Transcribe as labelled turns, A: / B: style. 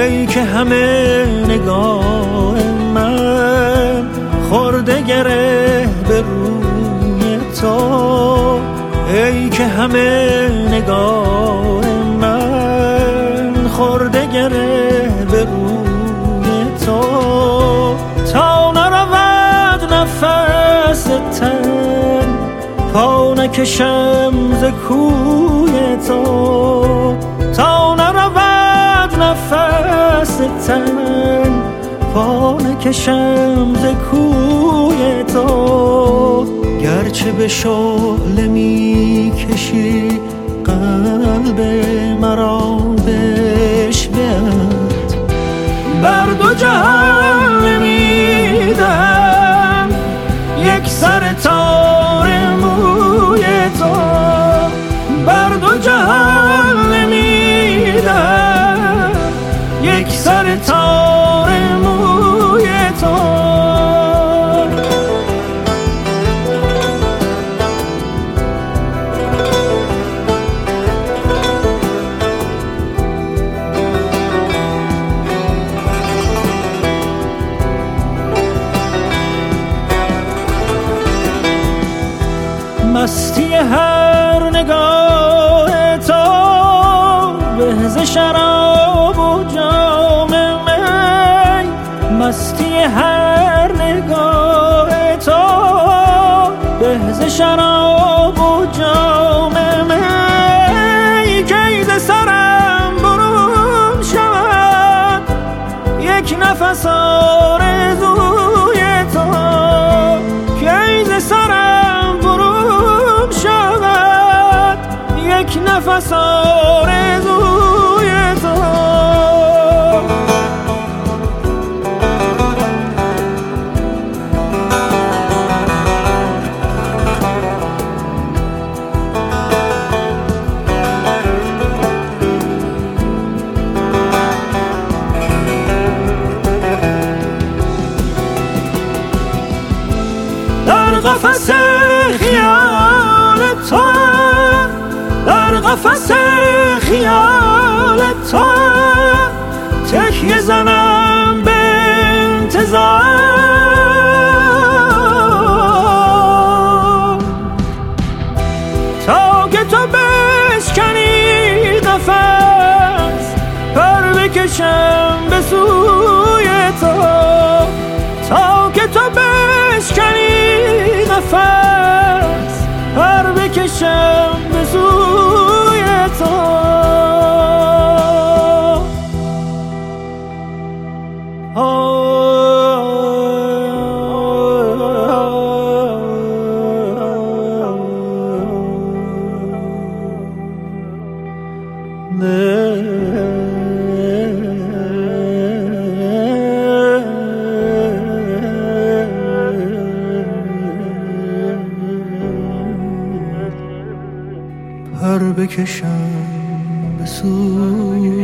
A: ای که همه نگاه من خورده گره به روی تو، ای که همه نگاه من خورده گره به روی تو، تا نرود نفس تن پا نکشم ز کوی تو، تا نرود نفس تن پا نکشم ز کوی تو، گرچه به شعله می کشی قلب مرا بشبیت، بر دو جهان نمیدم یک سر تار موی تو، بر دو جهان نمیدم یک سر تار موی تو. مستی هر نگاه تو به ز شراب و جام می، مستی هر نگاه تو به ز شراب و جام می، کی ز سرم برون شود یک نفس آرزوی تو، کی ز سرم برون شود یک نفس آرزوی تو. در قفس خیال تو، در قفس خیال تو تکیه زنم به انتظار، تا که تو بشکنی قفس پر بکشم به سوی تو، تا که تو بشکنی نفس پر بکشم به سوی تو. پر بکشم به سوی